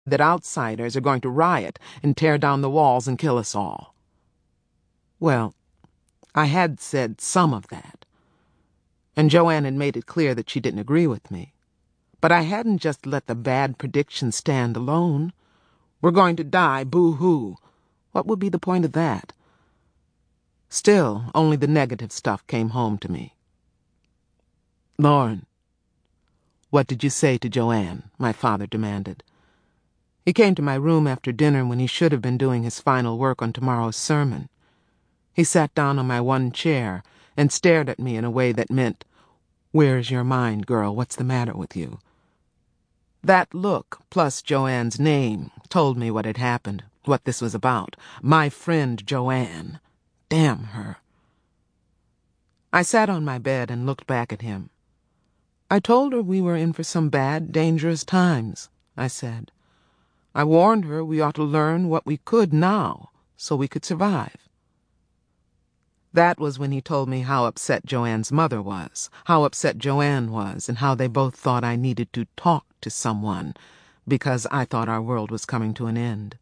that outsiders are going to riot and tear down the walls and kill us all. Well, I had said some of that, and Joanne had made it clear that she didn't agree with me. But I hadn't just let the bad predictions stand alone. We're going to die, boo-hoo. What would be the point of that? Still, only the negative stuff came home to me. "Lauren, what did you say to Joanne?" my father demanded. He came to my room after dinner when he should have been doing his final work on tomorrow's sermon. He sat down on my one chair and stared at me in a way that meant, "Where's your mind, girl? What's the matter with you?" That look, plus Joanne's name, told me what had happened, what this was about. My friend Joanne. Damn her. I sat on my bed and looked back at him. "I told her we were in for some bad, dangerous times," I said. "I warned her we ought to learn what we could now, so we could survive." That was when he told me how upset Joanne's mother was, how upset Joanne was, and how they both thought I needed to talk to someone, because I thought our world was coming to an end.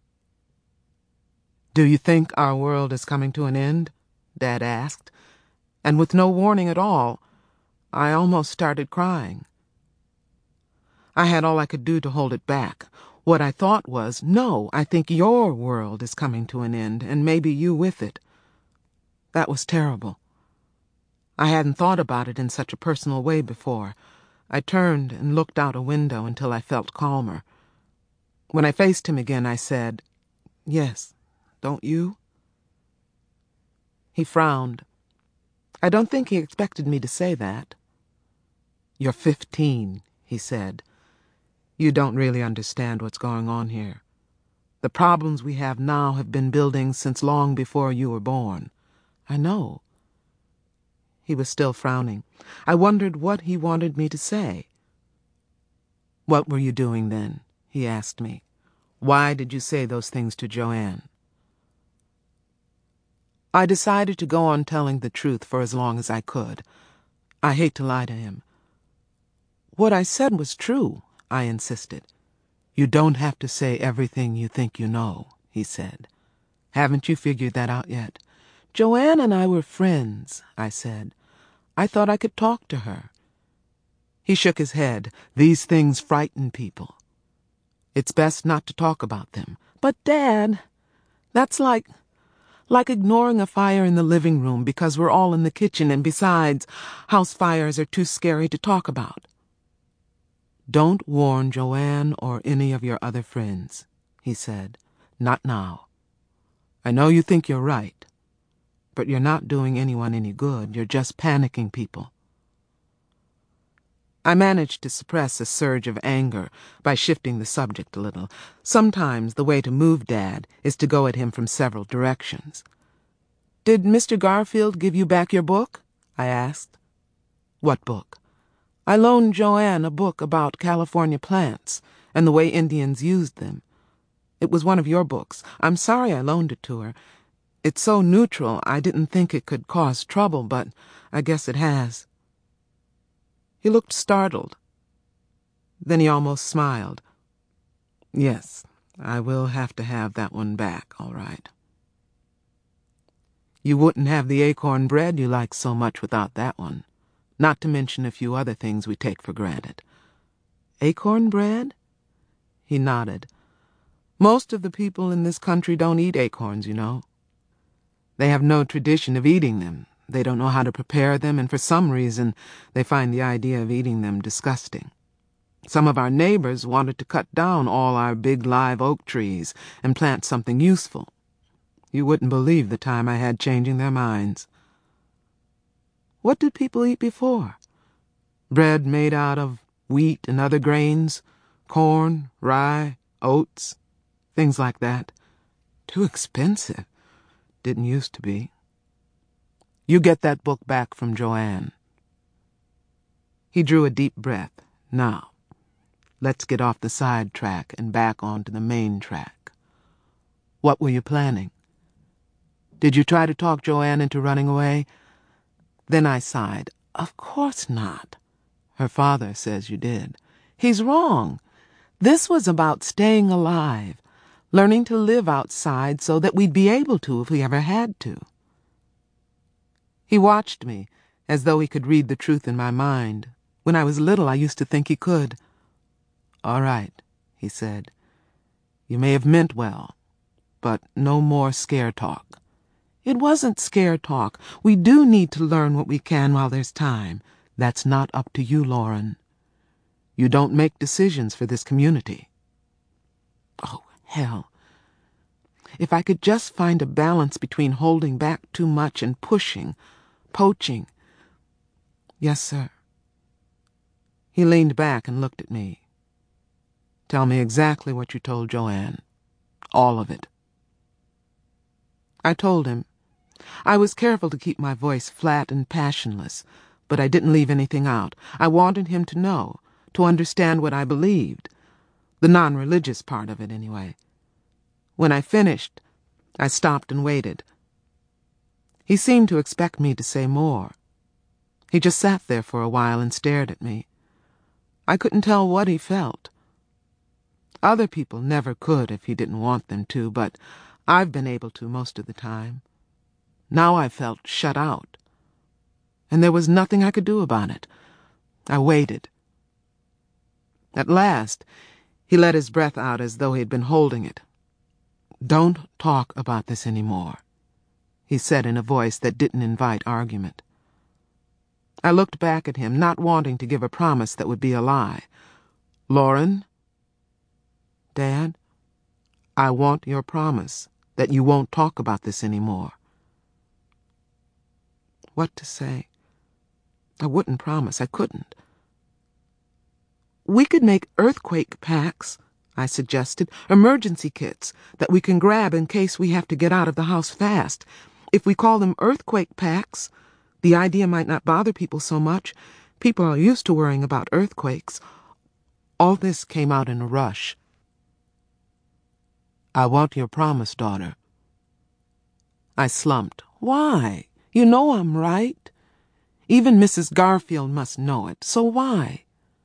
"Do you think our world is coming to an end?" Dad asked, and with no warning at all, I almost started crying. I had all I could do to hold it back. What I thought was, "No, I think your world is coming to an end, and maybe you with it." That was terrible. I hadn't thought about it in such a personal way before. I turned and looked out a window until I felt calmer. When I faced him again, I said, "Yes, don't you?" He frowned. I don't think he expected me to say that. "You're 15, he said. "You don't really understand what's going on here. The problems we have now have been building since long before you were born." "I know." He was still frowning. I wondered what he wanted me to say. "What were you doing then?" he asked me. "Why did you say those things to Joanne?" I decided to go on telling the truth for as long as I could. I hate to lie to him. "What I said was true," I insisted. "You don't have to say everything you think you know," he said. "Haven't you figured that out yet?" "Joanne and I were friends," I said. "I thought I could talk to her." He shook his head. "These things frighten people. It's best not to talk about them." "But, Dad, that's like ignoring a fire in the living room because we're all in the kitchen, and besides, house fires are too scary to talk about." "Don't warn Joanne or any of your other friends," he said. "Not now. I know you think you're right, but you're not doing anyone any good. You're just panicking people." I managed to suppress a surge of anger by shifting the subject a little. Sometimes the way to move Dad is to go at him from several directions. "Did Mr. Garfield give you back your book?" I asked. "What book?" "I loaned Joanne a book about California plants and the way Indians used them. It was one of your books. I'm sorry I loaned it to her. It's so neutral I didn't think it could cause trouble, but I guess it has." He looked startled. Then he almost smiled. "Yes, I will have to have that one back, all right." "You wouldn't have the acorn bread you like so much without that one, not to mention a few other things we take for granted." "Acorn bread?" He nodded. "Most of the people in this country don't eat acorns, you know. They have no tradition of eating them. They don't know how to prepare them, and for some reason they find the idea of eating them disgusting. Some of our neighbors wanted to cut down all our big live oak trees and plant something useful. You wouldn't believe the time I had changing their minds." "What did people eat before?" "Bread made out of wheat and other grains, corn, rye, oats, things like that. Too expensive. Didn't used to be. You get that book back from Joanne." He drew a deep breath. "Now, let's get off the side track and back onto the main track. What were you planning? Did you try to talk Joanne into running away?" Then I sighed. "Of course not." "Her father says you did." "He's wrong. This was about staying alive, learning to live outside so that we'd be able to if we ever had to. He watched me, as though he could read the truth in my mind. When I was little, I used to think he could. "All right," he said. "You may have meant well, but no more scare talk." It wasn't scare talk. We do need to learn what we can while there's time. That's not up to you, Lauren. You don't make decisions for this community. Oh, hell. If I could just find a balance between holding back too much and pushing, poaching. Yes, sir. He leaned back and looked at me. Tell me exactly what you told Joanne. All of it. I told him. I was careful to keep my voice flat and passionless, but I didn't leave anything out. I wanted him to know, to understand what I believed. The non-religious part of it, anyway. When I finished, I stopped and waited. He seemed to expect me to say more. He just sat there for a while and stared at me. I couldn't tell what he felt. Other people never could if he didn't want them to, but I've been able to most of the time. Now I felt shut out, and there was nothing I could do about it. I waited. At last, he let his breath out as though he had been holding it. "Don't talk about this anymore," he said in a voice that didn't invite argument. I looked back at him, not wanting to give a promise that would be a lie. "Lauren?" "Dad?" "I want your promise that you won't talk about this anymore." What to say? I wouldn't promise. I couldn't. "We could make earthquake packs," I suggested, "emergency kits that we can grab in case we have to get out of the house fast. If we call them earthquake packs, the idea might not bother people so much. People are used to worrying about earthquakes." All this came out in a rush. "I want your promise, daughter." I slumped. "Why? You know I'm right. Even Mrs. Garfield must know it, so why?"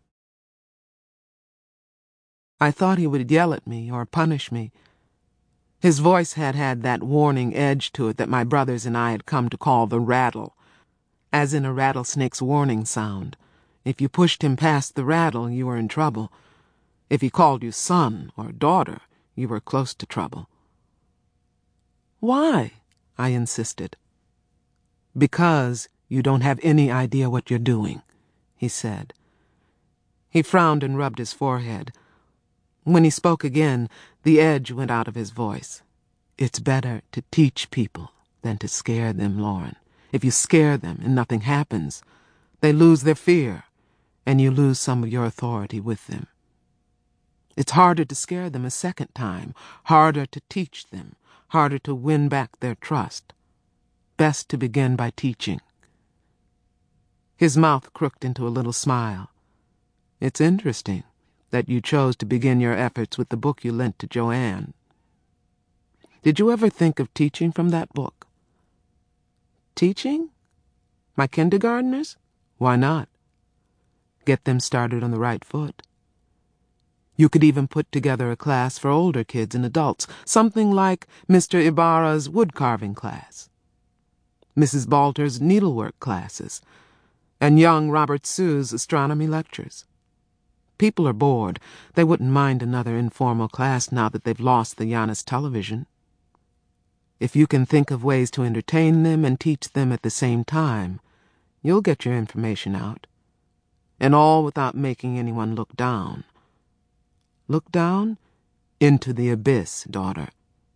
I thought he would yell at me or punish me. His voice had that warning edge to it that my brothers and I had come to call the rattle, as in a rattlesnake's warning sound. If you pushed him past the rattle, you were in trouble. If he called you son or daughter, you were close to trouble. "Why?" I insisted. "Because you don't have any idea what you're doing," he said. He frowned and rubbed his forehead. When he spoke again, the edge went out of his voice. "It's better to teach people than to scare them, Lauren. If you scare them and nothing happens, they lose their fear, and you lose some of your authority with them. It's harder to scare them a second time, harder to teach them, harder to win back their trust. Best to begin by teaching." His mouth crooked into a little smile. "It's interesting that you chose to begin your efforts with the book you lent to Joanne. Did you ever think of teaching from that book?" "Teaching? My kindergartners? Why not? Get them started on the right foot. You could even put together a class for older kids and adults, something like Mr. Ibarra's woodcarving class, Mrs. Balter's needlework classes, and young Robert Sue's astronomy lectures. People are bored. They wouldn't mind another informal class now that they've lost the Janus television. If you can think of ways to entertain them and teach them at the same time, you'll get your information out. And all without making anyone look down. Look down? Into the abyss, daughter."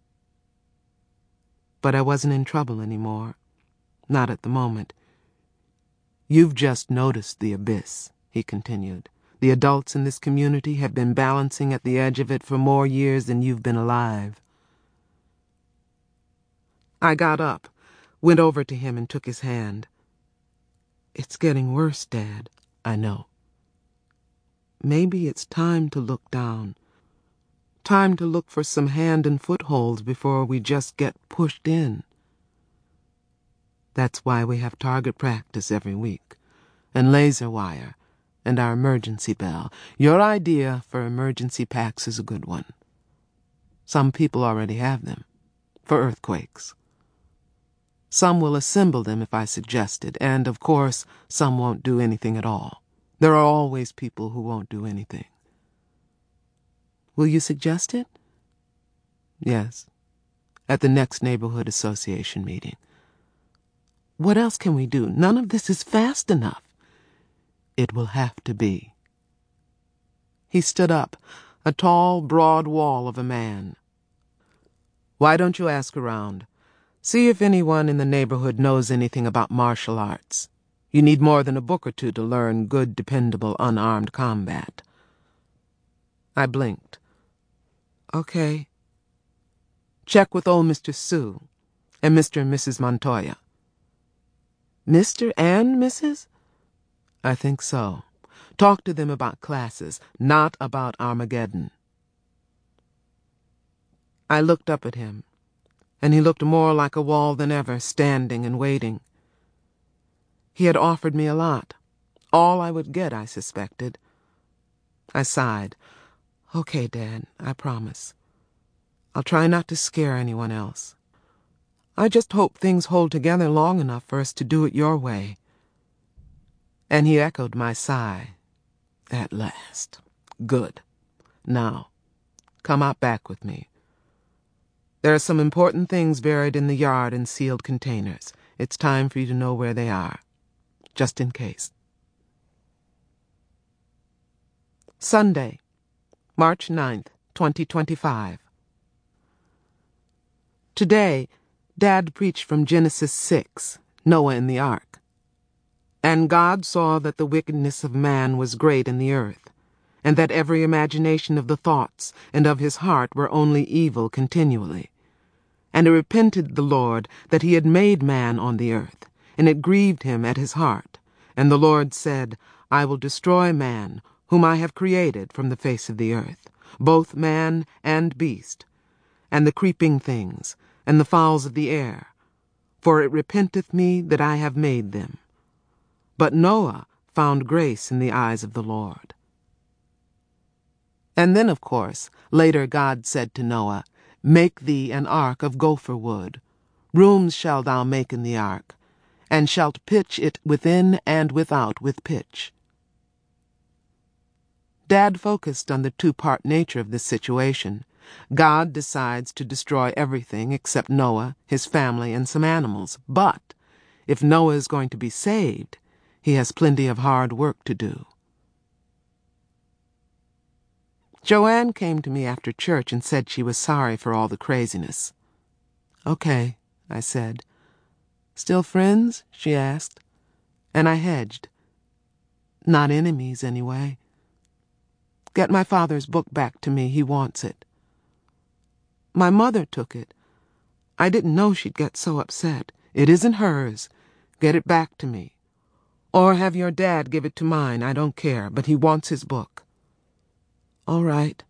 But I wasn't in trouble anymore. Not at the moment. "You've just noticed the abyss," he continued. "The adults in this community have been balancing at the edge of it for more years than you've been alive." I got up, went over to him and took his hand. "It's getting worse, Dad. I know. Maybe it's time to look down. Time to look for some hand and footholds before we just get pushed in. That's why we have target practice every week, and laser wire, and our emergency bell. Your idea for emergency packs is a good one. Some people already have them, for earthquakes. Some will assemble them if I suggest it, and, of course, some won't do anything at all. There are always people who won't do anything. Will you suggest it? Yes, at the next neighborhood association meeting. What else can we do? None of this is fast enough. It will have to be. He stood up, a tall, broad wall of a man. Why don't you ask around? See if anyone in the neighborhood knows anything about martial arts. You need more than a book or two to learn good, dependable, unarmed combat. I blinked. Okay. Check with old Mr. Sue and Mr. and Mrs. Montoya. Mr. and Mrs.? I think so. Talk to them about classes, not about Armageddon. I looked up at him, and he looked more like a wall than ever, standing and waiting. He had offered me a lot. All I would get, I suspected. I sighed. Okay, Dad, I promise. I'll try not to scare anyone else. I just hope things hold together long enough for us to do it your way. And he echoed my sigh. At last. Good. Now, come out back with me. There are some important things buried in the yard in sealed containers. It's time for you to know where they are, just in case. Sunday, March 9th, 2025. Today, Dad preached from Genesis 6, Noah in the ark. And God saw that the wickedness of man was great in the earth, and that every imagination of the thoughts and of his heart were only evil continually. And it repented the Lord that he had made man on the earth, and it grieved him at his heart. And the Lord said, I will destroy man, whom I have created from the face of the earth, both man and beast, and the creeping things, and the fowls of the air, for it repenteth me that I have made them. But Noah found grace in the eyes of the Lord. And then, of course, later God said to Noah, Make thee an ark of gopher wood. Rooms shalt thou make in the ark, and shalt pitch it within and without with pitch. Dad focused on the two-part nature of this situation. God decides to destroy everything except Noah, his family, and some animals. But if Noah is going to be saved, he has plenty of hard work to do. Joanne came to me after church and said she was sorry for all the craziness. Okay, I said. Still friends? She asked. And I hedged. Not enemies, anyway. Get my father's book back to me. He wants it. My mother took it. I didn't know she'd get so upset. It isn't hers. Get it back to me. Or have your dad give it to mine. I don't care, but he wants his book. All right.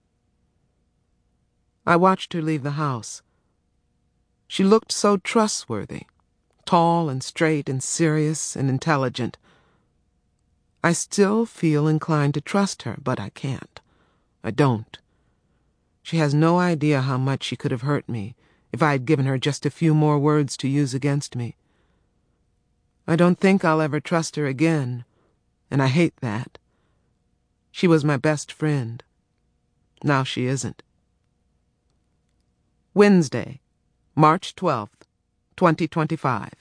I watched her leave the house. She looked so trustworthy, tall and straight and serious and intelligent. I still feel inclined to trust her, but I can't. I don't. She has no idea how much she could have hurt me if I had given her just a few more words to use against me. I don't think I'll ever trust her again, and I hate that. She was my best friend. Now she isn't. Wednesday, March 12th, 2025.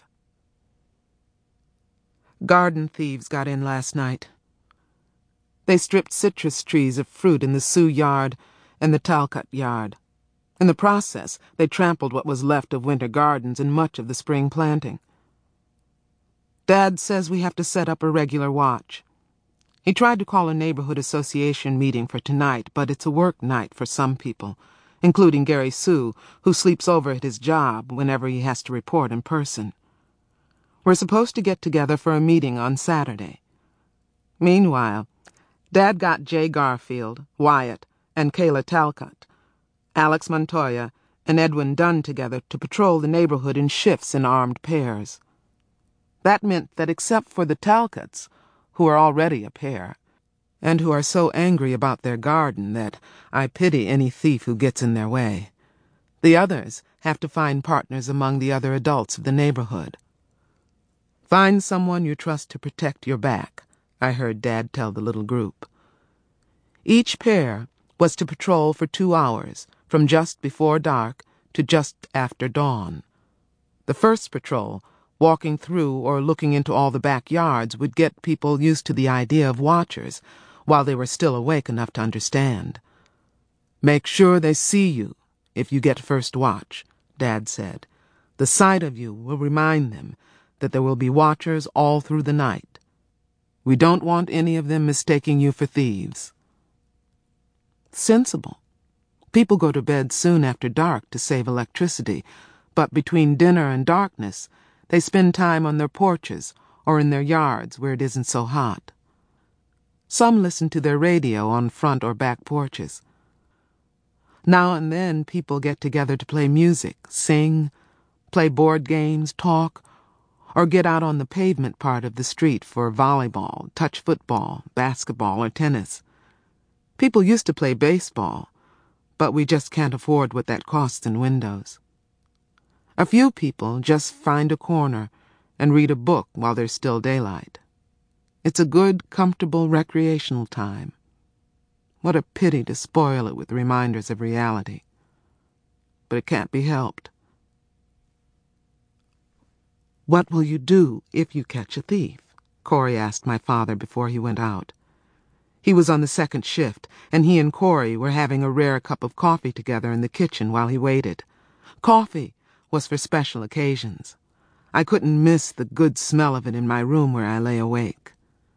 Garden thieves got in last night. They stripped citrus trees of fruit in the Sioux yard and the Talcott yard. In the process, they trampled what was left of winter gardens and much of the spring planting. Dad says we have to set up a regular watch. He tried to call a neighborhood association meeting for tonight, but it's a work night for some people, including Gary Sue, who sleeps over at his job whenever he has to report in person. We're supposed to get together for a meeting on Saturday. Meanwhile, Dad got Jay Garfield, Wyatt, and Kayla Talcott, Alex Montoya, and Edwin Dunn together to patrol the neighborhood in shifts in armed pairs. That meant that except for the Talcotts, who are already a pair, and who are so angry about their garden that I pity any thief who gets in their way. The others have to find partners among the other adults of the neighborhood. Find someone you trust to protect your back, I heard Dad tell the little group. Each pair was to patrol for 2 hours, from just before dark to just after dawn. The first patrol, walking through or looking into all the backyards, would get people used to the idea of watchers, while they were still awake enough to understand. Make sure they see you if you get first watch, Dad said. The sight of you will remind them that there will be watchers all through the night. We don't want any of them mistaking you for thieves. Sensible. People go to bed soon after dark to save electricity, but between dinner and darkness, they spend time on their porches or in their yards where it isn't so hot. Some listen to their radio on front or back porches. Now and then people get together to play music, sing, play board games, talk, or get out on the pavement part of the street for volleyball, touch football, basketball, or tennis. People used to play baseball, but we just can't afford what that costs in windows. A few people just find a corner and read a book while there's still daylight. It's a good, comfortable, recreational time. What a pity to spoil it with reminders of reality. But it can't be helped. What will you do if you catch a thief? Corey asked my father before he went out. He was on the second shift, and he and Corey were having a rare cup of coffee together in the kitchen while he waited. Coffee was for special occasions. I couldn't miss the good smell of it in my room where I lay awake.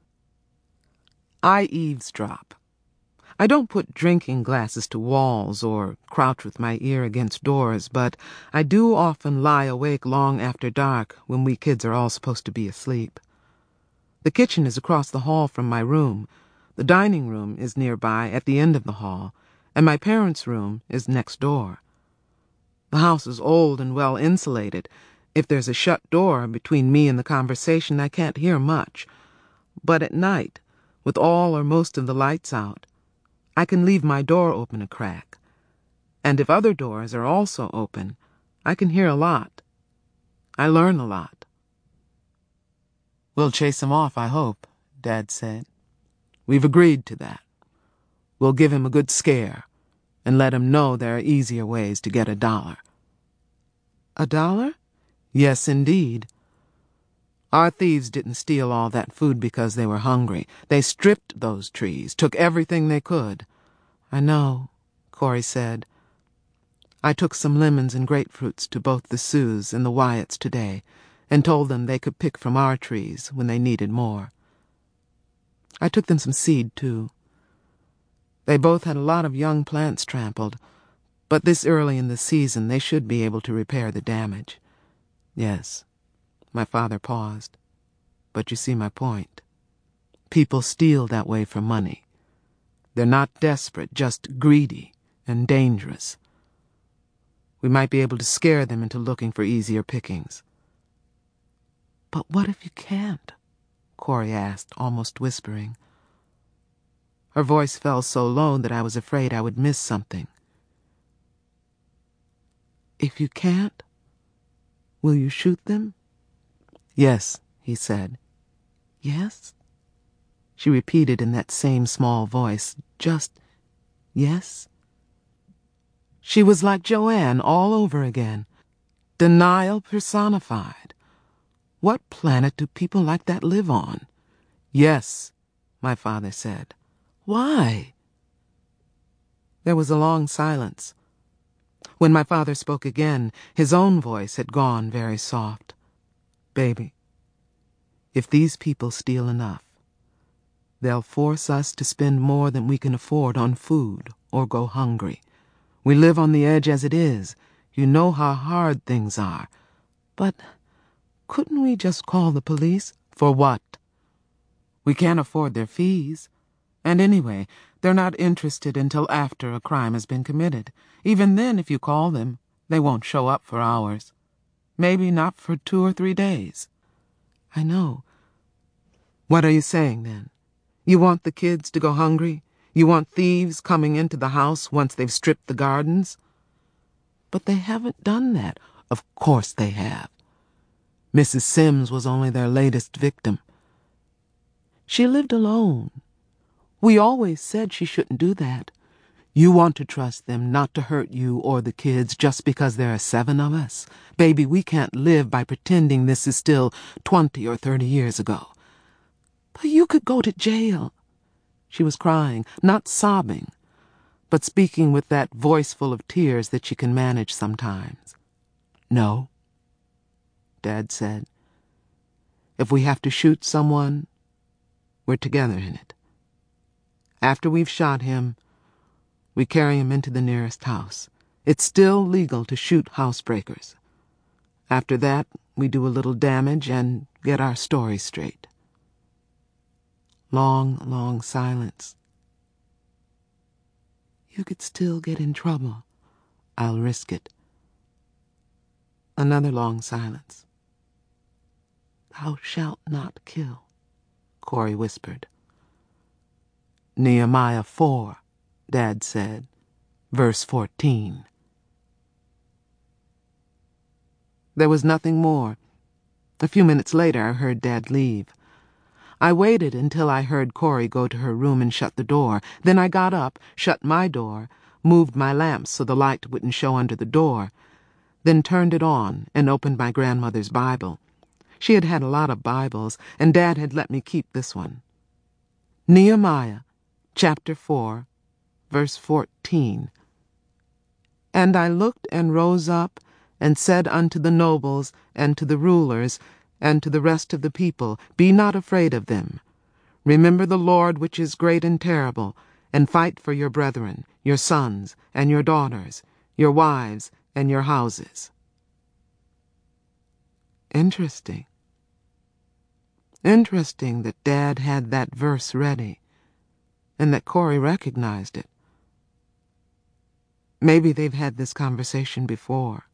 I eavesdrop. I don't put drinking glasses to walls or crouch with my ear against doors, but I do often lie awake long after dark when we kids are all supposed to be asleep. The kitchen is across the hall from my room. The dining room is nearby at the end of the hall, and my parents' room is next door. The house is old and well insulated. If there's a shut door between me and the conversation, I can't hear much. But at night, with all or most of the lights out, I can leave my door open a crack. And if other doors are also open, I can hear a lot. I learn a lot. We'll chase him off, I hope, Dad said. We've agreed to that. We'll give him a good scare and let him know there are easier ways to get $1. $1? Yes, indeed. Our thieves didn't steal all that food because they were hungry. They stripped those trees, took everything they could. I know, Corey said. I took some lemons and grapefruits to both the Sues and the Wyatts today and told them they could pick from our trees when they needed more. I took them some seed, too. They both had a lot of young plants trampled, but this early in the season they should be able to repair the damage. Yes. My father paused. But you see my point. People steal that way for money. They're not desperate, just greedy and dangerous. We might be able to scare them into looking for easier pickings. But what if you can't? Corey asked, almost whispering. Her voice fell so low that I was afraid I would miss something. If you can't, will you shoot them? Yes, he said. Yes? She repeated in that same small voice, just yes? She was like Joanne all over again. Denial personified. What planet do people like that live on? Yes, my father said. Why? There was a long silence. When my father spoke again, his own voice had gone very soft. Baby, if these people steal enough, they'll force us to spend more than we can afford on food or go hungry. We live on the edge as it is. You know how hard things are. But couldn't we just call the police? For what? We can't afford their fees. And anyway, they're not interested until after a crime has been committed. Even then, if you call them, they won't show up for hours. Maybe not for 2 or 3 days. I know. What are you saying, then? You want the kids to go hungry? You want thieves coming into the house once they've stripped the gardens? But they haven't done that. Of course they have. Mrs. Sims was only their latest victim. She lived alone. We always said she shouldn't do that. You want to trust them not to hurt you or the kids just because there are 7 of us. Baby, we can't live by pretending this is still 20 or 30 years ago. But you could go to jail. She was crying, not sobbing, but speaking with that voice full of tears that she can manage sometimes. No, Dad said. If we have to shoot someone, we're together in it. After we've shot him, we carry him into the nearest house. It's still legal to shoot housebreakers. After that, we do a little damage and get our story straight. Long, long silence. You could still get in trouble. I'll risk it. Another long silence. Thou shalt not kill, Corey whispered. Nehemiah 4, Dad said, verse 14. There was nothing more. A few minutes later, I heard Dad leave. I waited until I heard Corey go to her room and shut the door. Then I got up, shut my door, moved my lamp so the light wouldn't show under the door, then turned it on and opened my grandmother's Bible. She had had a lot of Bibles, and Dad had let me keep this one. Nehemiah, chapter 4, verse 14. And I looked and rose up, and said unto the nobles, and to the rulers, and to the rest of the people, Be not afraid of them. Remember the Lord which is great and terrible, and fight for your brethren, your sons, and your daughters, your wives, and your houses. Interesting. Interesting that Dad had that verse ready, and that Corey recognized it. Maybe they've had this conversation before.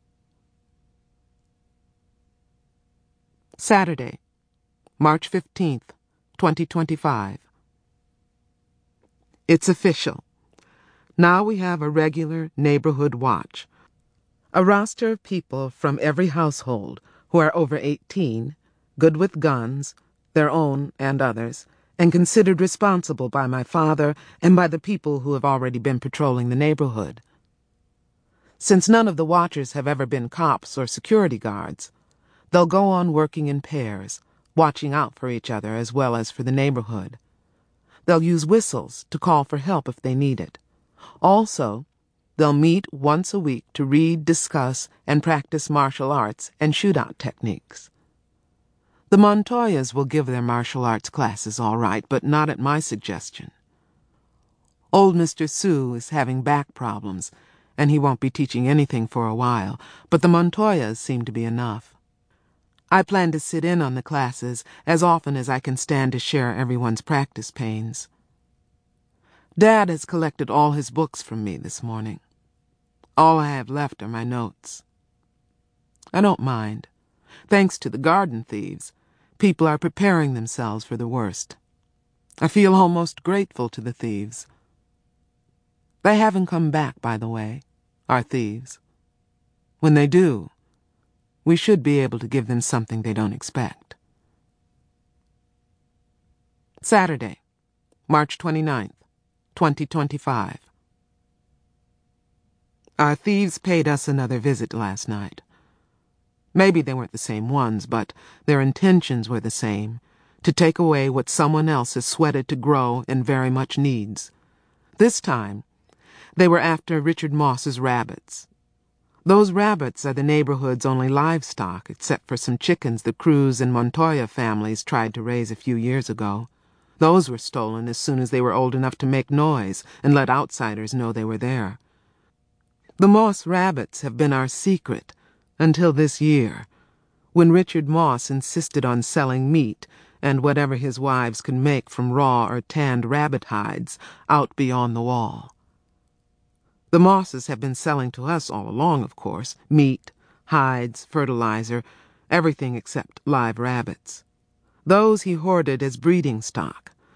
Saturday, March 15th, 2025. It's official. Now we have a regular neighborhood watch. A roster of people from every household who are over 18, good with guns, their own and others, and considered responsible by my father and by the people who have already been patrolling the neighborhood. Since none of the watchers have ever been cops or security guards, they'll go on working in pairs, watching out for each other as well as for the neighborhood. They'll use whistles to call for help if they need it. Also, they'll meet once a week to read, discuss, and practice martial arts and shootout techniques. The Montoyas will give their martial arts classes all right, but not at my suggestion. Old Mr. Sue is having back problems, and he won't be teaching anything for a while, but the Montoyas seem to be enough. I plan to sit in on the classes as often as I can stand to share everyone's practice pains. Dad has collected all his books from me this morning. All I have left are my notes. I don't mind. Thanks to the garden thieves, people are preparing themselves for the worst. I feel almost grateful to the thieves. They haven't come back, by the way, our thieves. When they do, we should be able to give them something they don't expect. Saturday, March 29th, 2025. Our thieves paid us another visit last night. Maybe they weren't the same ones, but their intentions were the same, to take away what someone else has sweated to grow and very much needs. This time, they were after Richard Moss's rabbits. Those rabbits are the neighborhood's only livestock, except for some chickens the Cruz and Montoya families tried to raise a few years ago. Those were stolen as soon as they were old enough to make noise and let outsiders know they were there. The Moss rabbits have been our secret until this year, when Richard Moss insisted on selling meat and whatever his wives could make from raw or tanned rabbit hides out beyond the wall. The Mosses have been selling to us all along, of course, meat, hides, fertilizer, everything except live rabbits. Those he hoarded as breeding stock,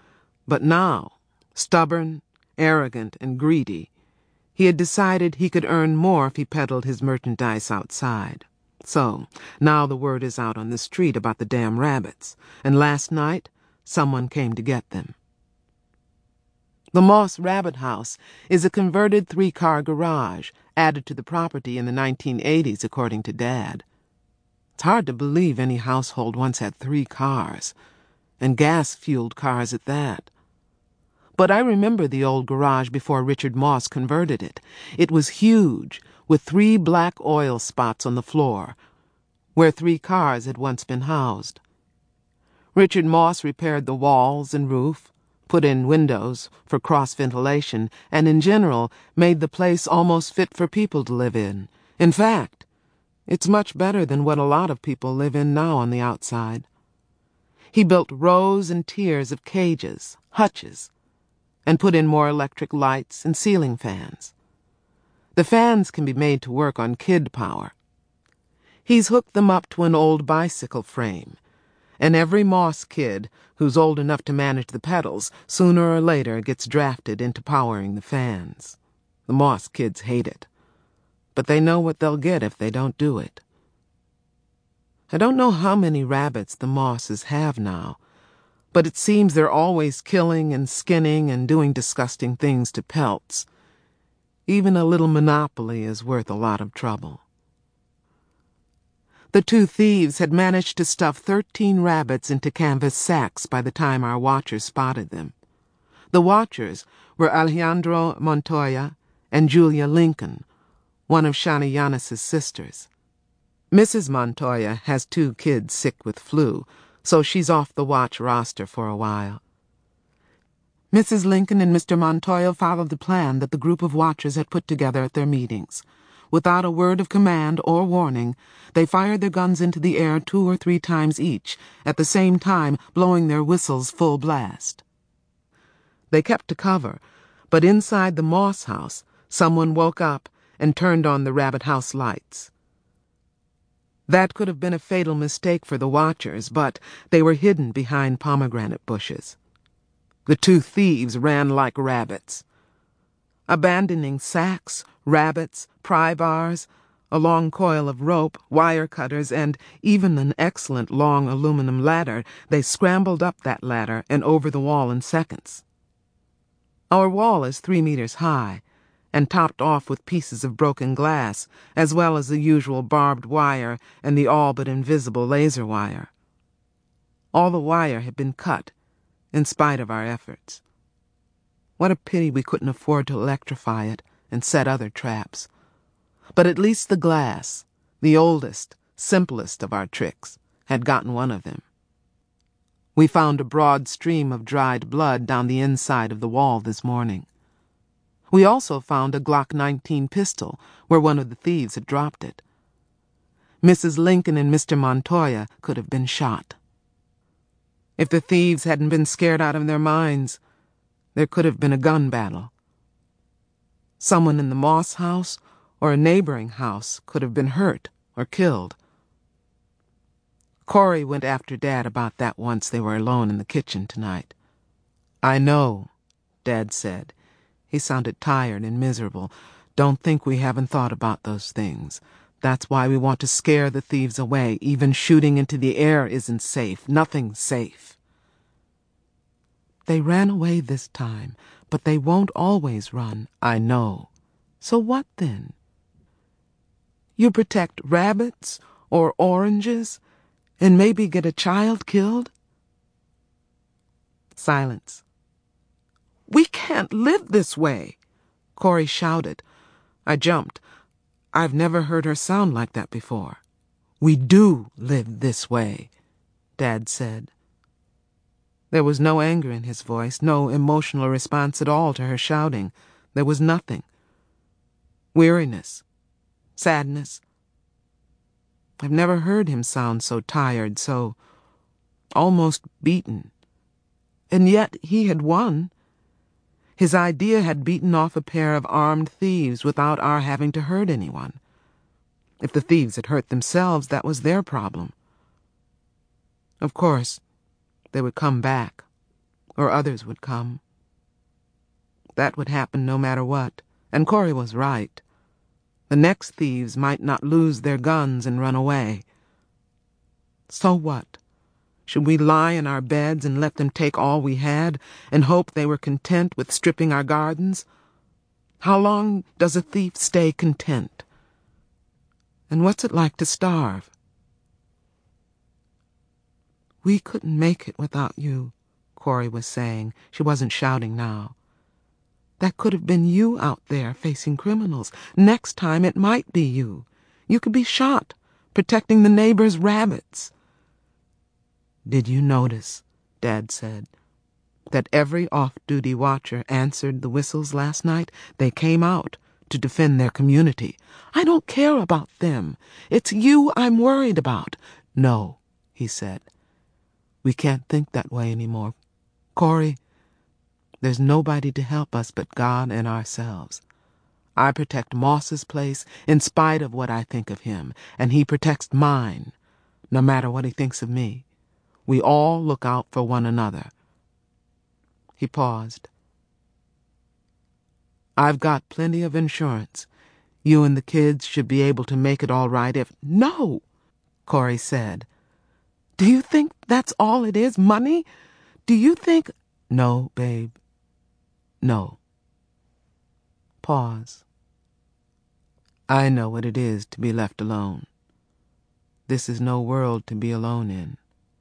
But now, stubborn, arrogant, and greedy, he had decided he could earn more if he peddled his merchandise outside. So, now the word is out on the street about the damn rabbits, and last night, someone came to get them. The Moss Rabbit House is a converted 3-car garage, added to the property in the 1980s, according to Dad. It's hard to believe any household once had 3 cars, and gas-fueled cars at that. But I remember the old garage before Richard Moss converted it. It was huge, with 3 black oil spots on the floor, where 3 cars had once been housed. Richard Moss repaired the walls and roof, put in windows for cross-ventilation, and in general made the place almost fit for people to live in. In fact, it's much better than what a lot of people live in now on the outside. He built rows and tiers of cages, hutches, and put in more electric lights and ceiling fans. The fans can be made to work on kid power. He's hooked them up to an old bicycle frame, and every Moss kid who's old enough to manage the pedals sooner or later gets drafted into powering the fans. The Moss kids hate it, but they know what they'll get if they don't do it. I don't know how many rabbits the Mosses have now, but it seems they're always killing and skinning and doing disgusting things to pelts. Even a little monopoly is worth a lot of trouble. The 2 thieves had managed to stuff 13 rabbits into canvas sacks by the time our watchers spotted them. The watchers were Alejandro Montoya and Julia Lincoln, one of Shani Yanis's sisters. Mrs. Montoya has 2 kids sick with flu, so she's off the watch roster for a while. Mrs. Lincoln and Mr. Montoya followed the plan that the group of watchers had put together at their meetings. Without a word of command or warning, they fired their guns into the air 2 or 3 times each, at the same time blowing their whistles full blast. They kept to cover, but inside the Moss house, someone woke up and turned on the rabbit house lights. That could have been a fatal mistake for the watchers, but they were hidden behind pomegranate bushes. The 2 thieves ran like rabbits, abandoning sacks, rabbits, pry bars, a long coil of rope, wire cutters, and even an excellent long aluminum ladder. They scrambled up that ladder and over the wall in seconds. Our wall is 3 meters high, and topped off with pieces of broken glass, as well as the usual barbed wire and the all but invisible laser wire. All the wire had been cut, in spite of our efforts. What a pity we couldn't afford to electrify it and set other traps. But at least the glass, the oldest, simplest of our tricks, had gotten one of them. We found a broad stream of dried blood down the inside of the wall this morning. We also found a Glock 19 pistol where one of the thieves had dropped it. Mrs. Lincoln and Mr. Montoya could have been shot. If the thieves hadn't been scared out of their minds, there could have been a gun battle. Someone in the Moss house or a neighboring house could have been hurt or killed. Corey went after Dad about that once they were alone in the kitchen tonight. "I know," Dad said. He sounded tired and miserable. "Don't think we haven't thought about those things. That's why we want to scare the thieves away. Even shooting into the air isn't safe. Nothing's safe." "They ran away this time, but they won't always run." "I know. So what then? You protect rabbits or oranges and maybe get a child killed?" Silence. "We can't live this way," Corey shouted. I jumped. I've never heard her sound like that before. "We do live this way," Dad said. There was no anger in his voice, no emotional response at all to her shouting. There was nothing. Weariness. Sadness. I've never heard him sound so tired, so almost beaten. And yet he had won. His idea had beaten off a pair of armed thieves without our having to hurt anyone. If the thieves had hurt themselves, that was their problem. Of course, they would come back. or others would come. That would happen no matter what, and Corey was right. The next thieves might not lose their guns and run away. So what? Should we lie in our beds and let them take all we had and hope they were content with stripping our gardens? How long does a thief stay content? And what's it like to starve? We couldn't make it without you, Corey was saying. She wasn't shouting now. That could have been you out there facing criminals. Next time it might be you. You could be shot, protecting the neighbor's rabbits. Did you notice, Dad said, that every off-duty watcher answered the whistles last night? They came out to defend their community. I don't care about them. It's you I'm worried about. No, he said. We can't think that way anymore. Corey, there's nobody to help us but God and ourselves. I protect Moss's place in spite of what I think of him, and he protects mine, no matter what he thinks of me. We all look out for one another. He paused. I've got plenty of insurance. You and the kids should be able to make it all right if... No, Corey said. Do you think that's all it is? Money? Do you think... No, babe. No. Pause. I know what it is to be left alone. This is no world to be alone in.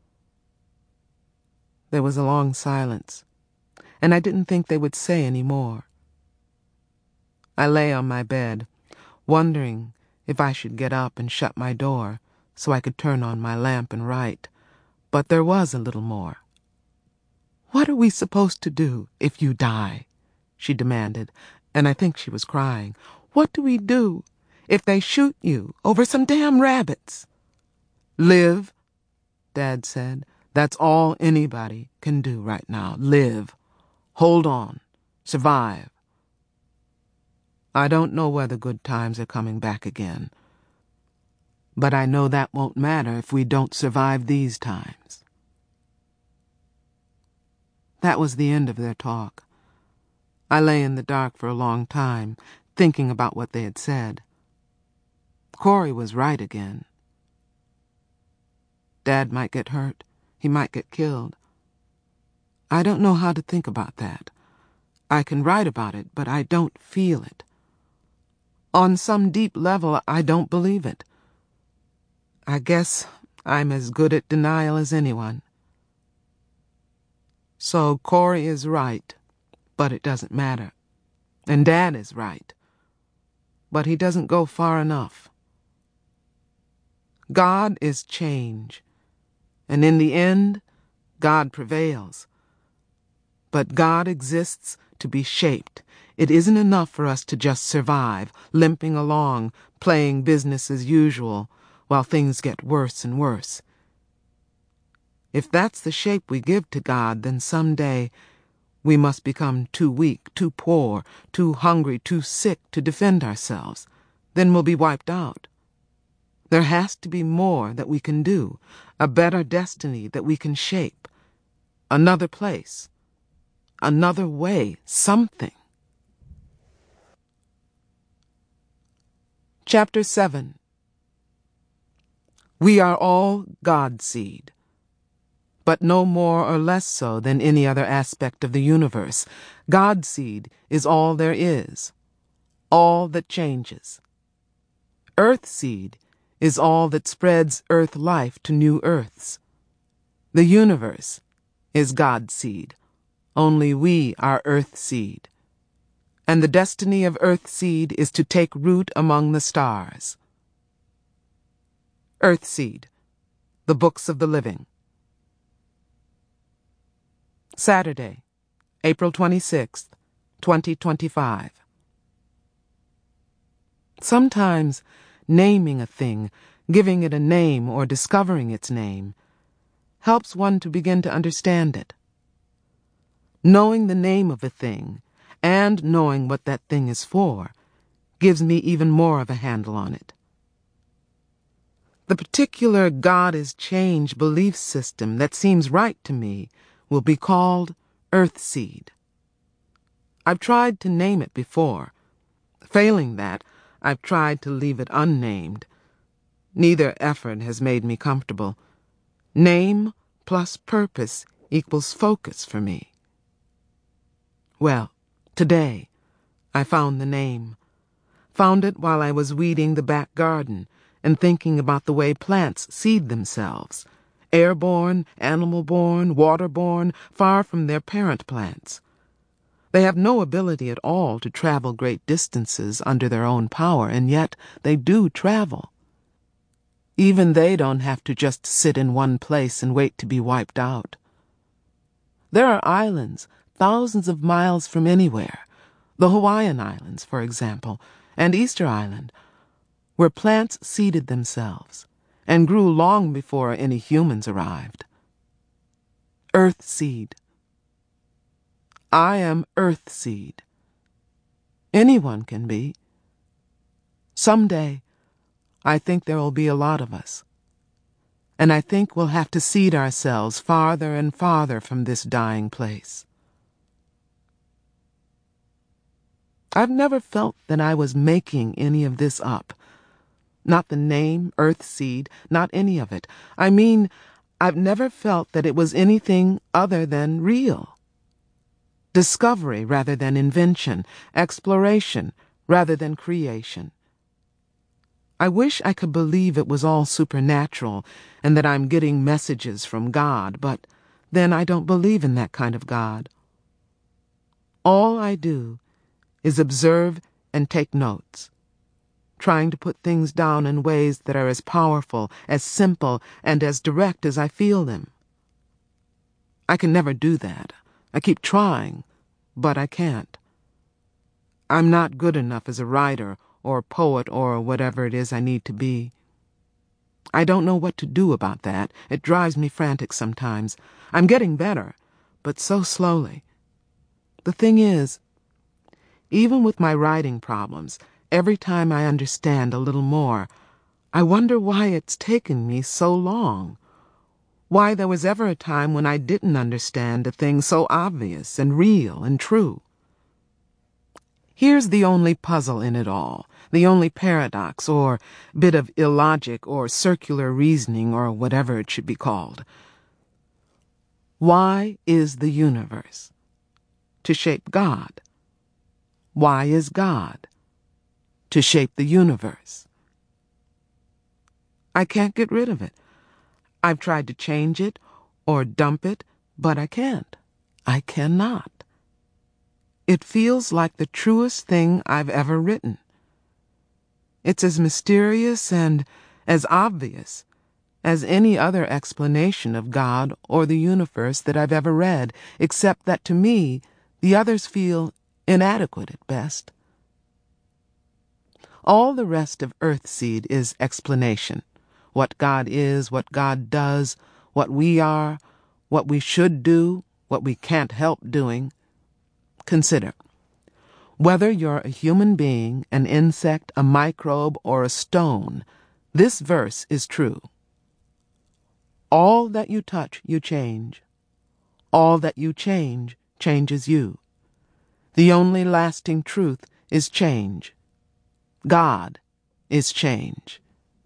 There was a long silence, and I didn't think they would say any more. I lay on my bed, wondering if I should get up and shut my door so I could turn on my lamp and write. But there was a little more. What are we supposed to do if you die? She demanded, and I think she was crying. What do we do if they shoot you over some damn rabbits? Live, Dad said. That's all anybody can do right now. Live. Hold on. Survive. I don't know whether good times are coming back again, but I know that won't matter if we don't survive these times. That was the end of their talk. I lay in the dark for a long time, thinking about what they had said. Corey was right again. Dad might get hurt. He might get killed. I don't know how to think about that. I can write about it, but I don't feel it. On some deep level, I don't believe it. I guess I'm as good at denial as anyone. So Corey is right, but it doesn't matter. And Dad is right, but he doesn't go far enough. God is change, and in the end, God prevails. But God exists to be shaped. It isn't enough for us to just survive, limping along, playing business as usual, while things get worse and worse. If that's the shape we give to God, then someday we must become too weak, too poor, too hungry, too sick to defend ourselves. Then we'll be wiped out. There has to be more that we can do, a better destiny that we can shape, another place, another way, something. Chapter 7. We are all God's seed, but no more or less so than any other aspect of the universe. God's seed is all there is, all that changes. Earth seed is all that spreads earth life to new earths. The universe is God's seed, only we are earth seed. And the destiny of earth seed is to take root among the stars. Earth Seed, The Books of the Living. Saturday, April 26th, 2025. Sometimes naming a thing, giving it a name or discovering its name, helps one to begin to understand it. Knowing the name of a thing and knowing what that thing is for gives me even more of a handle on it. The particular God is change belief system that seems right to me will be called Earthseed. I've tried to name it before. Failing that, I've tried to leave it unnamed. Neither effort has made me comfortable. Name plus purpose equals focus for me. Well, today, I found the name. Found it while I was weeding the back garden and thinking about the way plants seed themselves. Airborne, animal-born, water-born, far from their parent plants. They have no ability at all to travel great distances under their own power, and yet they do travel. Even they don't have to just sit in one place and wait to be wiped out. There are islands thousands of miles from anywhere, the Hawaiian Islands, for example, and Easter Island, where plants seeded themselves and grew long before any humans arrived. Earthseed. I am Earthseed. Anyone can be. Someday, I think there will be a lot of us. And I think we'll have to seed ourselves farther and farther from this dying place. I've never felt that I was making any of this up. Not the name, Earthseed, not any of it. I mean, I've never felt that it was anything other than real. Discovery rather than invention, exploration rather than creation. I wish I could believe it was all supernatural and that I'm getting messages from God, but then I don't believe in that kind of God. All I do is observe and take notes, trying to put things down in ways that are as powerful, as simple, and as direct as I feel them. I can never do that. I keep trying, but I can't. I'm not good enough as a writer or poet or whatever it is I need to be. I don't know what to do about that. It drives me frantic sometimes. I'm getting better, but so slowly. The thing is, even with my writing problems, every time I understand a little more, I wonder why it's taken me so long. Why there was ever a time when I didn't understand a thing so obvious and real and true. Here's the only puzzle in it all, the only paradox or bit of illogic or circular reasoning or whatever it should be called. Why is the universe? To shape God. Why is God? To shape the universe. I can't get rid of it. I've tried to change it or dump it, but I can't. I cannot. It feels like the truest thing I've ever written. It's as mysterious and as obvious as any other explanation of God or the universe that I've ever read, except that to me, the others feel inadequate at best. All the rest of Earthseed is explanation. What God is, what God does, what we are, what we should do, what we can't help doing. Consider, whether you're a human being, an insect, a microbe, or a stone, this verse is true. All that you touch, you change. All that you change, changes you. The only lasting truth is change. God is change.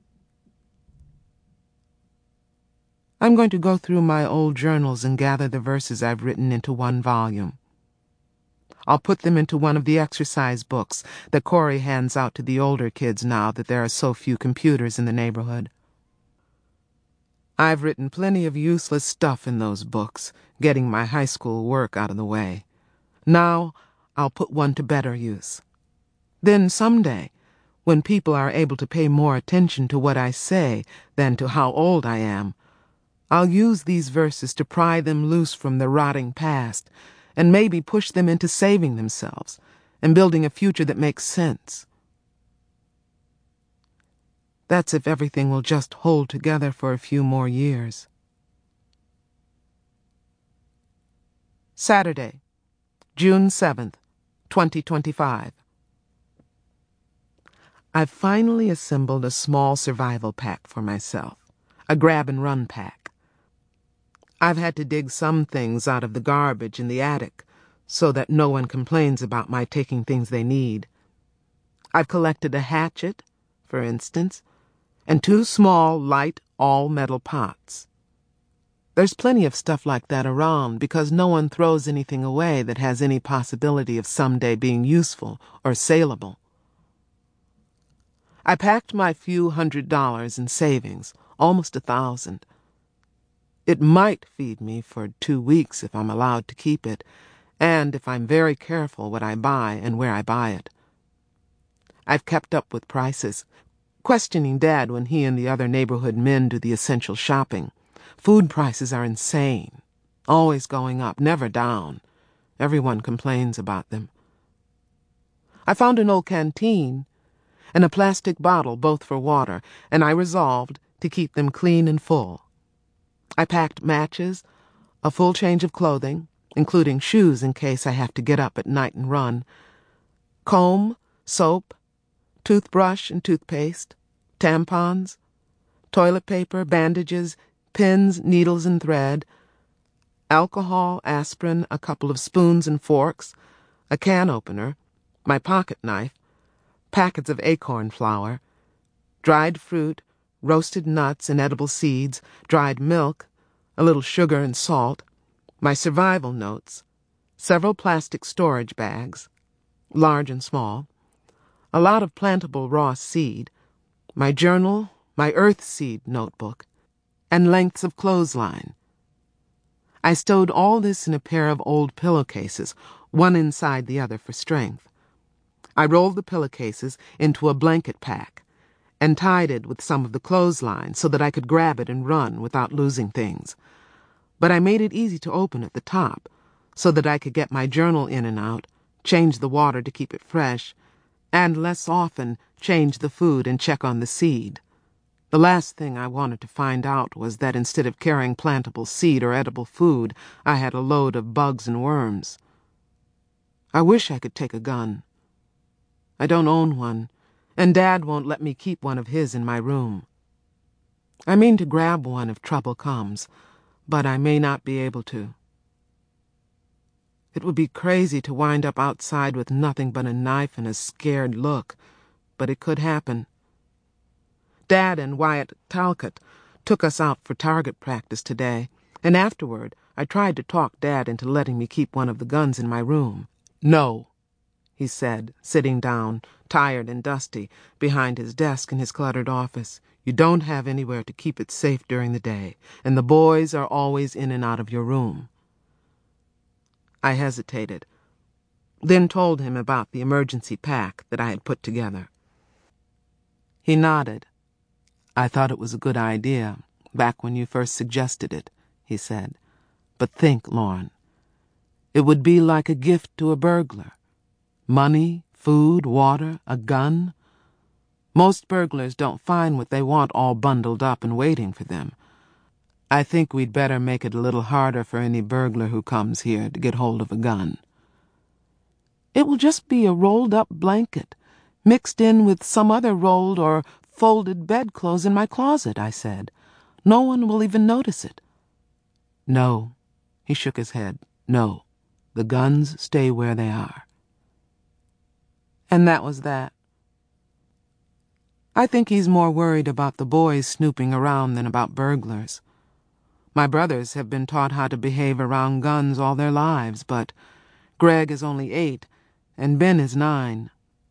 I'm going to go through my old journals and gather the verses I've written into one volume. I'll put them into one of the exercise books that Corey hands out to the older kids now that there are so few computers in the neighborhood. I've written plenty of useless stuff in those books, getting my high school work out of the way. Now, I'll put one to better use. Then someday, when people are able to pay more attention to what I say than to how old I am, I'll use these verses to pry them loose from the rotting past and maybe push them into saving themselves and building a future that makes sense. That's if everything will just hold together for a few more years. Saturday, June 7th, 2025. I've finally assembled a small survival pack for myself, a grab-and-run pack. I've had to dig some things out of the garbage in the attic so that no one complains about my taking things they need. I've collected a hatchet, for instance, and 2 small, light, all-metal pots. There's plenty of stuff like that around because no one throws anything away that has any possibility of someday being useful or saleable. I packed my few $100 in savings, almost 1,000. It might feed me for 2 weeks if I'm allowed to keep it, and if I'm very careful what I buy and where I buy it. I've kept up with prices, questioning Dad when he and the other neighborhood men do the essential shopping. Food prices are insane, always going up, never down. Everyone complains about them. I found an old canteen and a plastic bottle, both for water, and I resolved to keep them clean and full. I packed matches, a full change of clothing, including shoes in case I have to get up at night and run, comb, soap, toothbrush and toothpaste, tampons, toilet paper, bandages, pins, needles and thread, alcohol, aspirin, a couple of spoons and forks, a can opener, my pocket knife, packets of acorn flour, dried fruit, roasted nuts and edible seeds, dried milk, a little sugar and salt, my survival notes, several plastic storage bags, large and small, a lot of plantable raw seed, my journal, my earth seed notebook, and lengths of clothesline. I stowed all this in a pair of old pillowcases, one inside the other for strength. I rolled the pillowcases into a blanket pack and tied it with some of the clothesline so that I could grab it and run without losing things. But I made it easy to open at the top so that I could get my journal in and out, change the water to keep it fresh, and less often change the food and check on the seed. The last thing I wanted to find out was that instead of carrying plantable seed or edible food, I had a load of bugs and worms. I wish I could take a gun. I don't own one, and Dad won't let me keep one of his in my room. I mean to grab one if trouble comes, but I may not be able to. It would be crazy to wind up outside with nothing but a knife and a scared look, but it could happen. Dad and Wyatt Talcott took us out for target practice today, and afterward I tried to talk Dad into letting me keep one of the guns in my room. "No," he said, sitting down, tired and dusty, behind his desk in his cluttered office. "You don't have anywhere to keep it safe during the day, and the boys are always in and out of your room." I hesitated, then told him about the emergency pack that I had put together. He nodded. "I thought it was a good idea, back when you first suggested it," he said. "But think, Lauren, it would be like a gift to a burglar. Money, food, water, a gun. Most burglars don't find what they want all bundled up and waiting for them. I think we'd better make it a little harder for any burglar who comes here to get hold of a gun." "It will just be a rolled-up blanket, mixed in with some other rolled or folded bedclothes in my closet," I said. "No one will even notice it." "No," he shook his head. "No, the guns stay where they are." And that was that. I think he's more worried about the boys snooping around than about burglars. My brothers have been taught how to behave around guns all their lives, but Greg is only 8 and Ben is 9.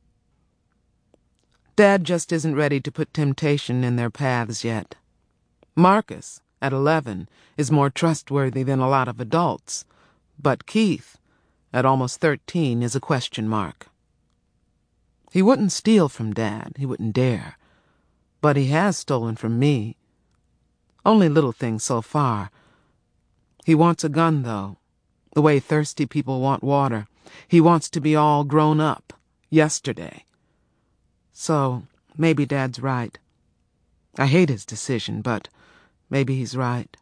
Dad just isn't ready to put temptation in their paths yet. Marcus, at 11, is more trustworthy than a lot of adults, but Keith, at almost 13, is a question mark. He wouldn't steal from Dad, he wouldn't dare, but he has stolen from me. Only little things so far. He wants a gun, though, the way thirsty people want water. He wants to be all grown up, yesterday. So, maybe Dad's right. I hate his decision, but maybe he's right.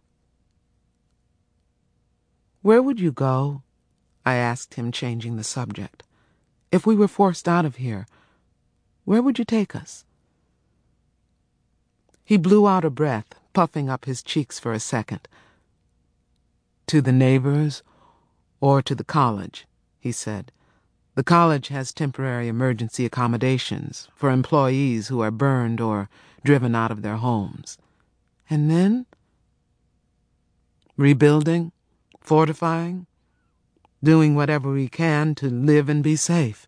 "Where would you go?" I asked him, changing the subject. "If we were forced out of here, where would you take us?" He blew out a breath, puffing up his cheeks for a second. To the neighbors or to the college, he said. The college has temporary emergency accommodations for employees who are burned or driven out of their homes. And then? Rebuilding, fortifying, doing whatever we can to live and be safe.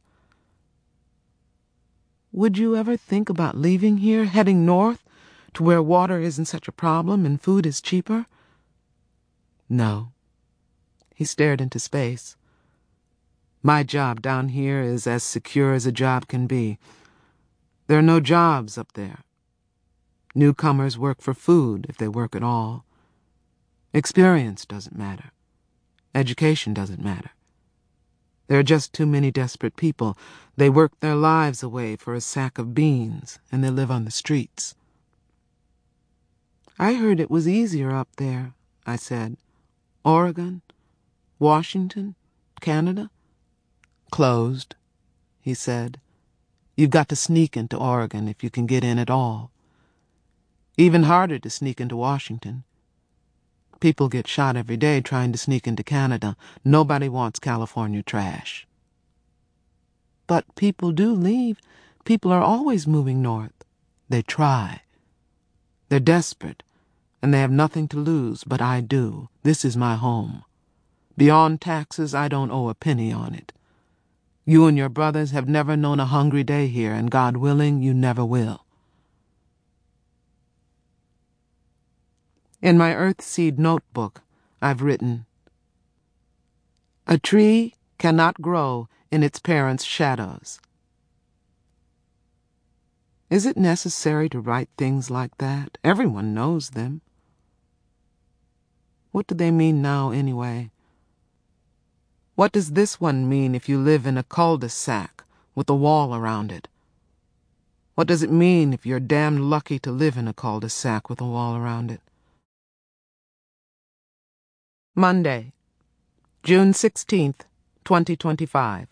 Would you ever think about leaving here, heading north, to where water isn't such a problem and food is cheaper? No. He stared into space. My job down here is as secure as a job can be. There are no jobs up there. Newcomers work for food, if they work at all. Experience doesn't matter. Education doesn't matter. There are just too many desperate people. They work their lives away for a sack of beans, and they live on the streets. I heard it was easier up there, I said. Oregon? Washington? Canada? Closed, he said. You've got to sneak into Oregon if you can get in at all. Even harder to sneak into Washington. People get shot every day trying to sneak into Canada. Nobody wants California trash. But people do leave. People are always moving north. They try. They're desperate, and they have nothing to lose, but I do. This is my home. Beyond taxes, I don't owe a penny on it. You and your brothers have never known a hungry day here, and God willing, you never will. In my Earthseed notebook, I've written, "A tree cannot grow in its parents' shadows." Is it necessary to write things like that? Everyone knows them. What do they mean now, anyway? What does this one mean if you live in a cul-de-sac with a wall around it? What does it mean if you're damned lucky to live in a cul-de-sac with a wall around it? Monday, June 16th, 2025.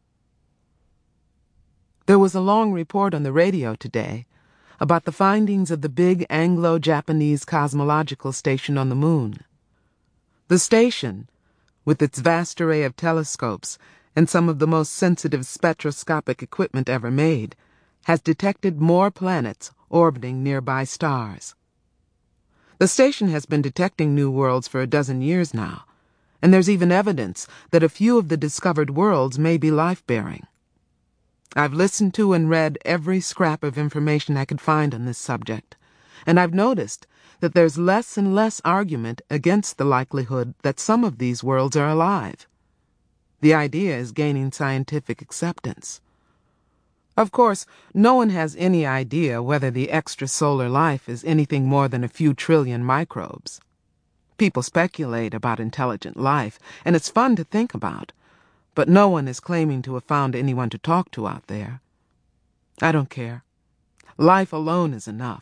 There was a long report on the radio today about the findings of the big Anglo-Japanese cosmological station on the moon. The station, with its vast array of telescopes and some of the most sensitive spectroscopic equipment ever made, has detected more planets orbiting nearby stars. The station has been detecting new worlds for a dozen years now, and there's even evidence that a few of the discovered worlds may be life-bearing. I've listened to and read every scrap of information I could find on this subject, and I've noticed that there's less and less argument against the likelihood that some of these worlds are alive. The idea is gaining scientific acceptance. Of course, no one has any idea whether the extrasolar life is anything more than a few trillion microbes. People speculate about intelligent life, and it's fun to think about, but no one is claiming to have found anyone to talk to out there. I don't care. Life alone is enough.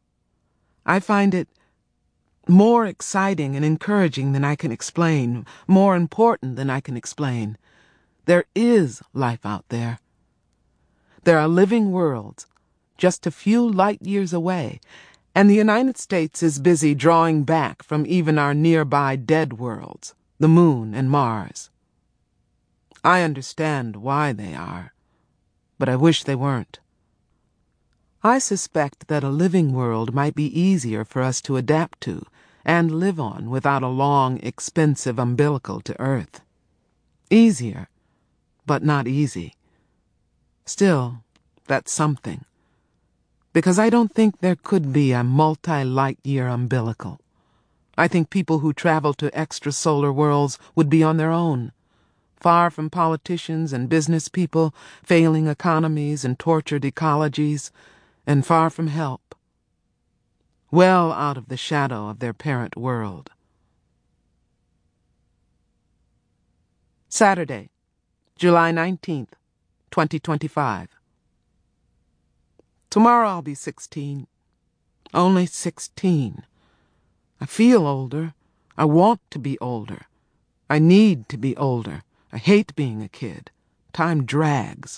I find it more exciting and encouraging than I can explain, more important than I can explain. There is life out there. There are living worlds, just a few light years away, and the United States is busy drawing back from even our nearby dead worlds, the Moon and Mars. I understand why they are, but I wish they weren't. I suspect that a living world might be easier for us to adapt to and live on without a long, expensive umbilical to Earth. Easier, but not easy. Still, that's something. Because I don't think there could be a multi-light-year umbilical. I think people who travel to extrasolar worlds would be on their own, far from politicians and business people, failing economies and tortured ecologies, and far from help. Well out of the shadow of their parent world. Saturday, July 19th, 2025. Tomorrow I'll be 16. Only 16. I feel older. I want to be older. I need to be older. I hate being a kid. Time drags.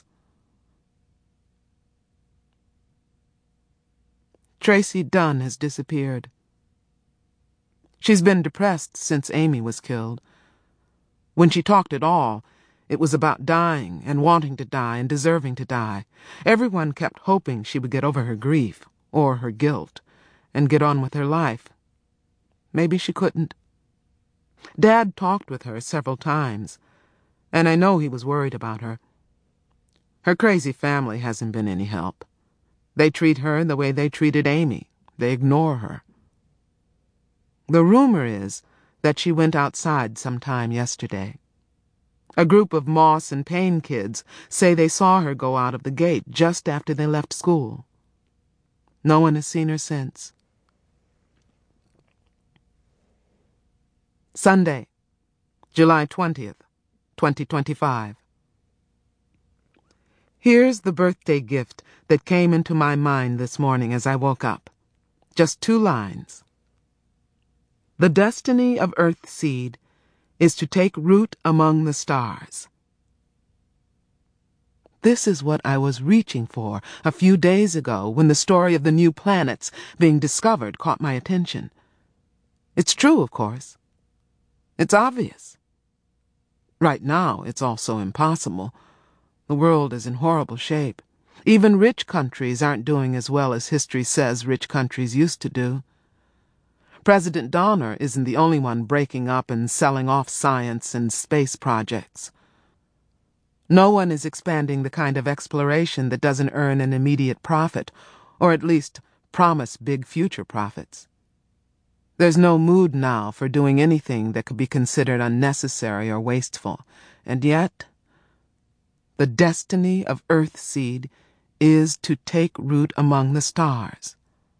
Tracy Dunn has disappeared. She's been depressed since Amy was killed. When she talked at all, it was about dying and wanting to die and deserving to die. Everyone kept hoping she would get over her grief, or her guilt, and get on with her life. Maybe she couldn't. Dad talked with her several times, and I know he was worried about her. Her crazy family hasn't been any help. They treat her the way they treated Amy. They ignore her. The rumor is that she went outside sometime yesterday. A group of Moss and Payne kids say they saw her go out of the gate just after they left school. No one has seen her since. Sunday, July 20th, 2025. Here's the birthday gift that came into my mind this morning as I woke up. Just 2 lines. The destiny of Earthseed is to take root among the stars. This is what I was reaching for a few days ago when the story of the new planets being discovered caught my attention. It's true, of course. It's obvious. Right now, it's also impossible. The world is in horrible shape. Even rich countries aren't doing as well as history says rich countries used to do. President Donner isn't the only one breaking up and selling off science and space projects. No one is expanding the kind of exploration that doesn't earn an immediate profit, or at least promise big future profits. There's no mood now for doing anything that could be considered unnecessary or wasteful, and yet the destiny of Earthseed is to take root among the stars.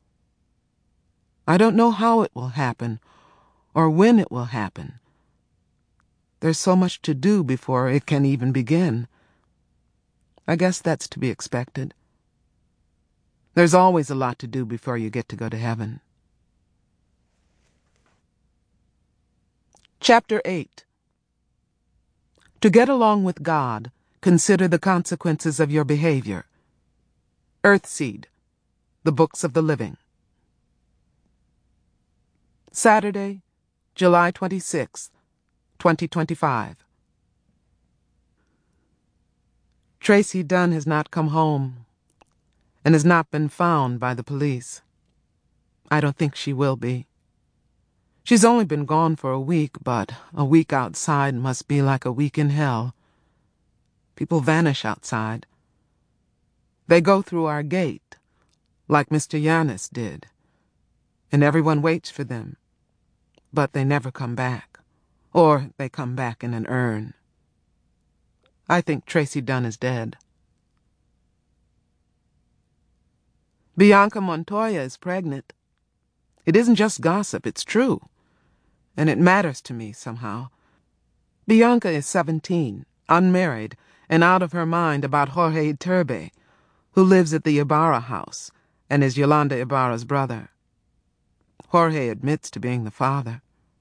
I don't know how it will happen, or when it will happen. There's so much to do before it can even begin. I guess that's to be expected. There's always a lot to do before you get to go to heaven. Chapter 8. To get along with God, consider the consequences of your behavior. Earthseed, the Books of the Living. Saturday, July 26th, 2025. Tracy Dunn has not come home and has not been found by the police. I don't think she will be. She's only been gone for a week, but a week outside must be like a week in hell. People vanish outside. They go through our gate, like Mr. Yanis did, and everyone waits for them. But they never come back, or they come back in an urn. I think Tracy Dunn is dead. Bianca Montoya is pregnant. It isn't just gossip, it's true. And it matters to me somehow. Bianca is 17, unmarried, and out of her mind about Jorge Iturbe, who lives at the Ibarra house and is Yolanda Ibarra's brother. Jorge admits to being the father.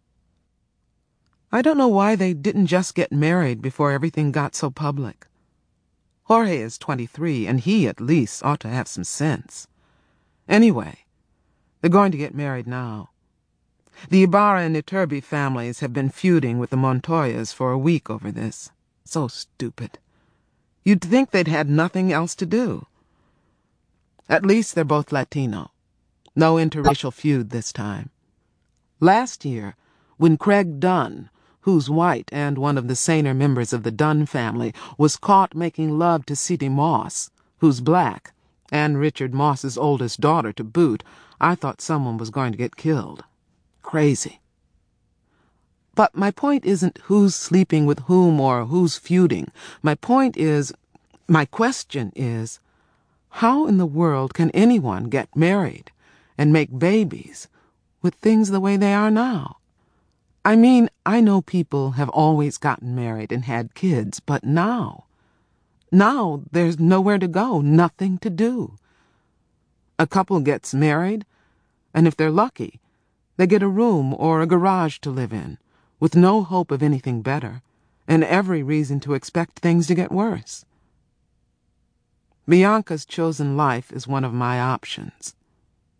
I don't know why they didn't just get married before everything got so public. Jorge is 23, and he, at least, ought to have some sense. Anyway, they're going to get married now. The Ibarra and Iturbe families have been feuding with the Montoyas for a week over this. So stupid. You'd think they'd had nothing else to do. At least they're both Latino. No interracial feud this time. Last year, when Craig Dunn, who's white and one of the saner members of the Dunn family, was caught making love to Sidney Moss, who's black, and Richard Moss's oldest daughter to boot, I thought someone was going to get killed. Crazy. But my point isn't who's sleeping with whom or who's feuding. My question is, how in the world can anyone get married and make babies with things the way they are now? I mean, I know people have always gotten married and had kids, but now there's nowhere to go, nothing to do. A couple gets married, and if they're lucky, they get a room or a garage to live in, with no hope of anything better, and every reason to expect things to get worse. Bianca's chosen life is one of my options.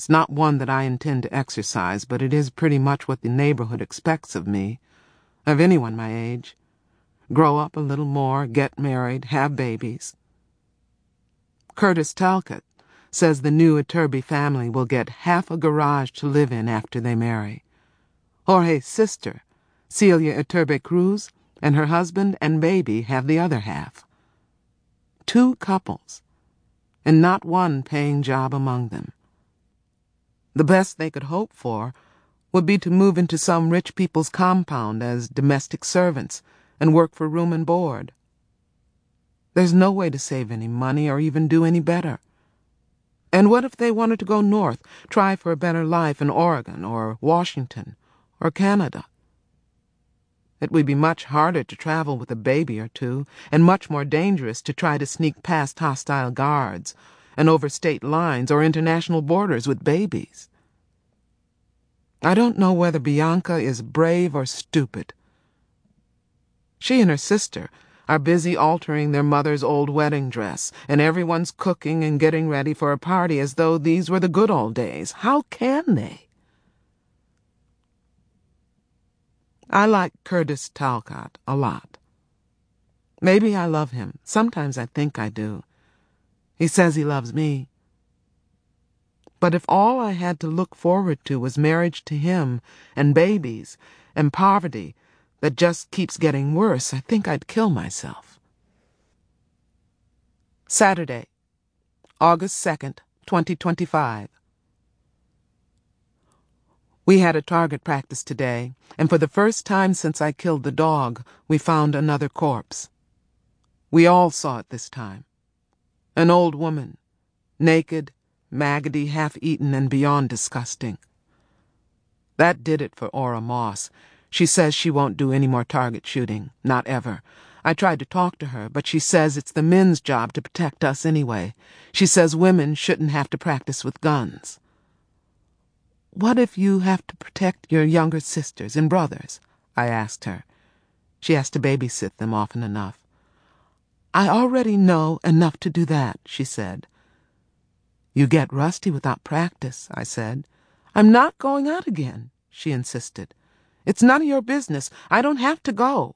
It's not one that I intend to exercise, but it is pretty much what the neighborhood expects of me, of anyone my age. Grow up a little more, get married, have babies. Curtis Talcott says the new Iturbe family will get half a garage to live in after they marry. Jorge's sister, Celia Iturbe Cruz, and her husband and baby have the other half. 2 couples, and not one paying job among them. The best they could hope for would be to move into some rich people's compound as domestic servants and work for room and board. There's no way to save any money or even do any better. And what if they wanted to go north, try for a better life in Oregon or Washington or Canada? It would be much harder to travel with a baby or 2, and much more dangerous to try to sneak past hostile guards and over state lines or international borders with babies. I don't know whether Bianca is brave or stupid. She and her sister are busy altering their mother's old wedding dress, and everyone's cooking and getting ready for a party as though these were the good old days. How can they? I like Curtis Talcott a lot. Maybe I love him. Sometimes I think I do. He says he loves me. But if all I had to look forward to was marriage to him and babies and poverty that just keeps getting worse, I think I'd kill myself. Saturday, August 2nd, 2025. We had a target practice today, and for the first time since I killed the dog, we found another corpse. We all saw it this time. An old woman, naked, maggoty, half-eaten, and beyond disgusting. That did it for Ora Moss. She says she won't do any more target shooting, not ever. I tried to talk to her, but she says it's the men's job to protect us anyway. She says women shouldn't have to practice with guns. What if you have to protect your younger sisters and brothers? I asked her. She has to babysit them often enough. I already know enough to do that, she said. You get rusty without practice, I said. I'm not going out again, she insisted. It's none of your business. I don't have to go.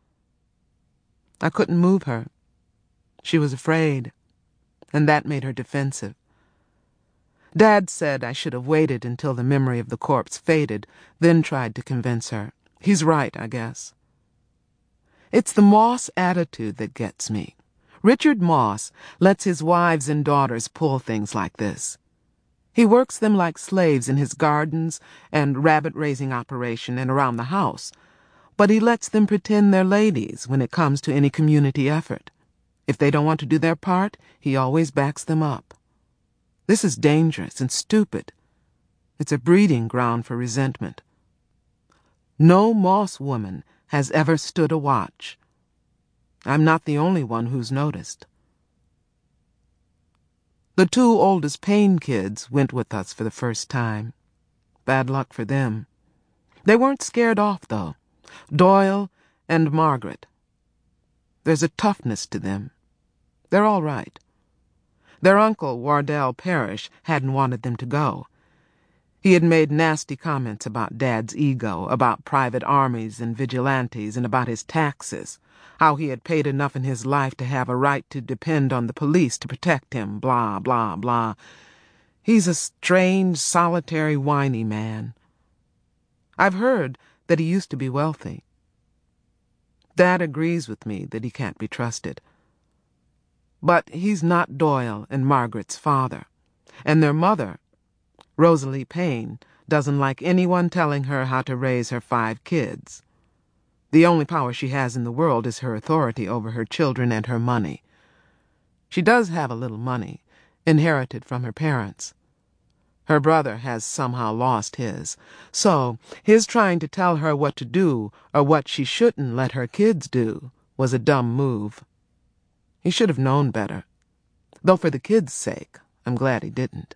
I couldn't move her. She was afraid, and that made her defensive. Dad said I should have waited until the memory of the corpse faded, then tried to convince her. He's right, I guess. It's the Moss attitude that gets me. Richard Moss lets his wives and daughters pull things like this. He works them like slaves in his gardens and rabbit-raising operation and around the house, but he lets them pretend they're ladies when it comes to any community effort. If they don't want to do their part, he always backs them up. This is dangerous and stupid. It's a breeding ground for resentment. No Moss woman has ever stood a watch. I'm not the only one who's noticed. The 2 oldest Payne kids went with us for the first time. Bad luck for them. They weren't scared off, though. Doyle and Margaret. There's a toughness to them. They're all right. Their uncle, Wardell Parrish, hadn't wanted them to go. He had made nasty comments about Dad's ego, about private armies and vigilantes, and about his taxes, how he had paid enough in his life to have a right to depend on the police to protect him, blah, blah, blah. He's a strange, solitary, whiny man. I've heard that he used to be wealthy. Dad agrees with me that he can't be trusted. But he's not Doyle and Margaret's father, and their mother, Rosalie Payne, doesn't like anyone telling her how to raise her 5 kids. The only power she has in the world is her authority over her children and her money. She does have a little money, inherited from her parents. Her brother has somehow lost his, so his trying to tell her what to do or what she shouldn't let her kids do was a dumb move. He should have known better, though for the kids' sake, I'm glad he didn't.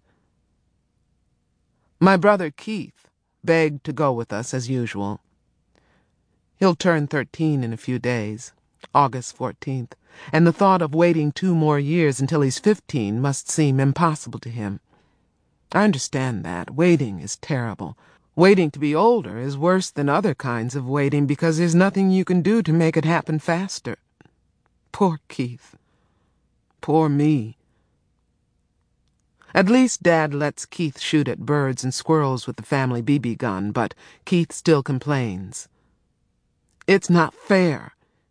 My brother Keith begged to go with us as usual. He'll turn 13 in a few days, August 14th, and the thought of waiting 2 more years until he's 15 must seem impossible to him. I understand that. Waiting is terrible. Waiting to be older is worse than other kinds of waiting because there's nothing you can do to make it happen faster. Poor Keith. Poor me. At least Dad lets Keith shoot at birds and squirrels with the family BB gun, but Keith still complains. It's not fair.